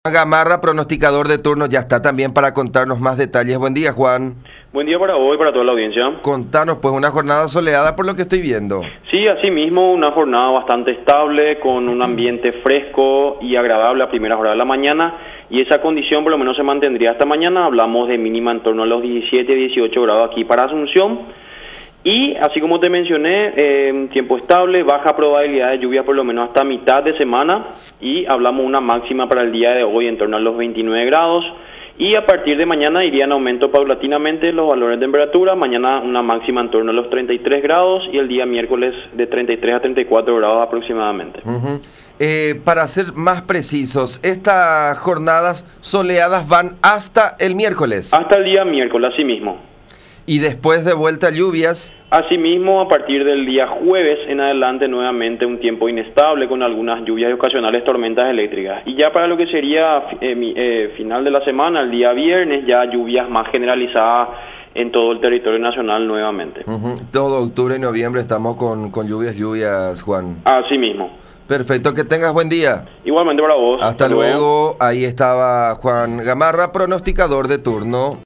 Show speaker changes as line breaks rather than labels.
Gamarra, pronosticador de turno, ya está también para contarnos más detalles. Buen día, Juan.
Buen día para vos y para toda la audiencia.
Contanos, pues, una jornada soleada por lo que estoy viendo.
Sí, así mismo, una jornada bastante estable, con un ambiente fresco y agradable a primeras horas de la mañana, y esa condición por lo menos se mantendría hasta mañana. Hablamos de mínima en torno a los 17, 18 grados aquí para Asunción. Y así como te mencioné, tiempo estable, baja probabilidad de lluvia por lo menos hasta mitad de semana, y hablamos una máxima para el día de hoy en torno a los 29 grados, y a partir de mañana irían en aumento paulatinamente los valores de temperatura. Mañana una máxima en torno a los 33 grados y el día miércoles de 33 a 34 grados aproximadamente.
Para ser más precisos, estas jornadas soleadas van hasta el miércoles.
Hasta el día miércoles, así mismo.
Y después de vuelta lluvias.
Asimismo, a partir del día jueves en adelante, nuevamente un tiempo inestable con algunas lluvias y ocasionales tormentas eléctricas. Y ya para lo que sería final de la semana, el día viernes, ya lluvias más generalizadas en todo el territorio nacional nuevamente.
Todo octubre y noviembre estamos con lluvias, Juan.
Asimismo.
Perfecto, que tengas buen día.
Igualmente para vos.
Hasta luego. Ahí estaba Juan Gamarra, pronosticador de turno.